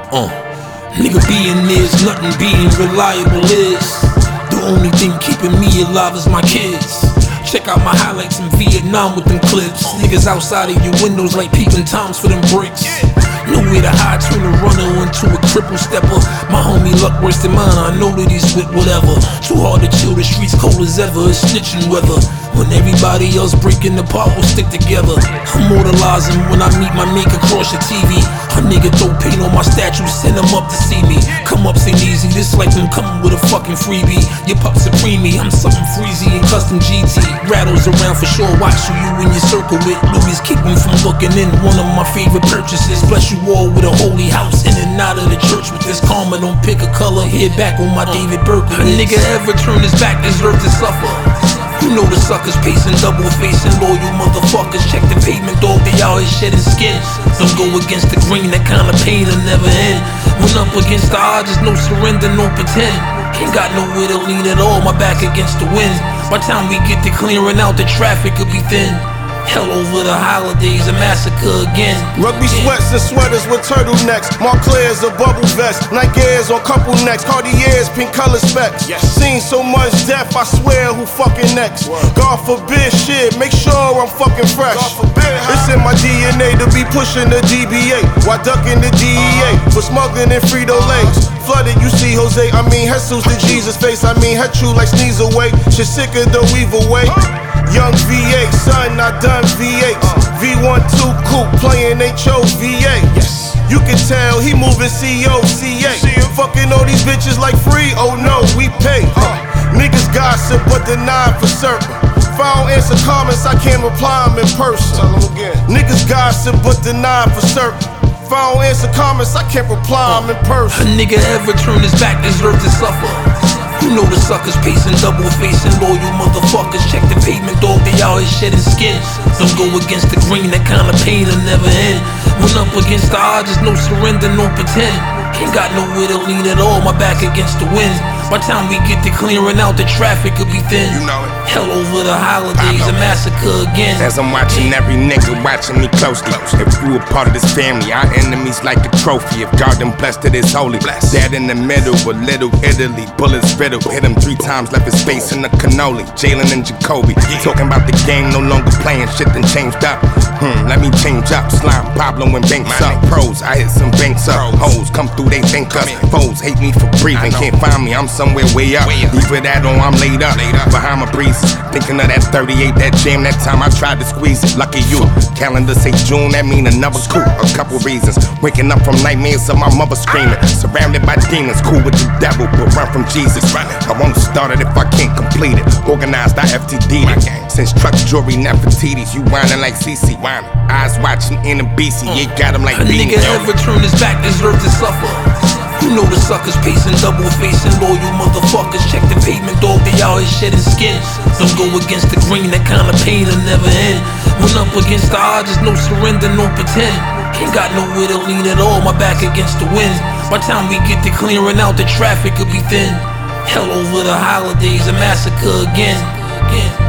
Nigga, being is nothing, being reliable is. The only thing keeping me alive is my kids. Check out my highlights in Vietnam with them clips. Niggas outside of your windows like peeping toms for them bricks. Nowhere to hide, turn a runner into a cripple stepper. My homie luck worse than mine, I know that he's with whatever. Too hard to chill, the streets cold as ever, it's snitching weather. When everybody else breaking apart, we'll stick together. Immortalize him when I meet my mate across your TV. A nigga throw paint on my statue, send him up to see me. Come up, ain't easy, this like them coming with a fucking freebie. Your pup supreme me, I'm something freezy in custom GT. Rattles around for sure, watch who you in your circle with. Louis keep me from looking in, one of my favorite purchases. Bless you all with a holy house, in and out of the church with this karma. Don't pick a color, head back on my David Berkowitz. A nigga ever turn his back deserve to suffer. You know the suckers pacing, double facing, loyal motherfuckers. Check the pavement, dog, they out here shedding skin. Don't go against the green, that kind of pain will never end. When up against the odds, there's no surrender, no pretend. Ain't got nowhere to lean at all, my back against the wind. By the time we get to clearing out, the traffic could be thin. Hell over the holidays, a massacre again. Rugby sweats and sweaters with turtlenecks. Montclair's a bubble vest. Nike Airs on couple necks. Cartier's pink color specs. Seen so much death, I swear who fucking next. God forbid shit, make sure I'm fucking fresh. It's in my DNA to be pushing the DBA while ducking the DEA for smuggling in Frito-Lays. Flooded, you see Jose, I mean Jesus to Jesus face. I mean Hechu like sneeze away. Shit sicker though either way. Young V8, son, I done V8. V12 coupe, playing HO VA. You can tell he moving COCA. Fucking all these bitches like free, oh no, we pay. Niggas gossip, but deny for certain. If I don't answer comments, I can't reply them in person. Niggas gossip, but deny for certain. If I don't answer comments, I can't reply them in person. A nigga ever turn his back deserve to suffer. You know the suckers pacing, double facing, loyal motherfuckers. Check the pavement, dog, they out here shedding skin. Don't go against the green, that kind of pain will never end. When up against the odds, there's no surrender, no pretend. Ain't got nowhere to lean at all, my back against the wind. By the time we get to clearing out, the traffic could be thin. You know it. Hell over the holidays, a massacre again. As I'm watching every nigga watching me closely. If you a part of this family, our enemies like a trophy. If God done blessed it is holy. Dead in the middle with little Italy. Bullets riddle. Hit him 3 times, left his face in the cannoli. Jalen and Jacoby. Talking about the game, no longer playing. Shit done changed up. Let me change up. Slime, Pablo and Banks up. Pros, I hit some banks up. Hoes come through, they think us. Foes hate me for breathing. Can't find me, I'm somewhere way up. Either that or I'm laid up behind my breezes. Thinking of that 38, that jam, that time I tried to squeeze it. Lucky you. Calendar say June, that mean another coup. A couple reasons. Waking up from nightmares of my mother screaming. Surrounded by demons, cool with the devil, but run from Jesus. I won't start it if I can't complete it. Organized, I FTD'd it. Since truck jewelry, Nefertiti's, you whining like CC. Eyes watching in the BC, you got him like a nigga ever turn his back deserve to suffer. You know the suckers pacing, double facing, loyal motherfuckers. Check the pavement, dog, they out here shedding skin. Don't go against the green, that kind of pain will never end. When up against the odds, there's no surrender, no pretend. Ain't got nowhere to lean at all, my back against the wind. By the time we get to clearing out, the traffic could be thin. Hell over the holidays, a massacre again.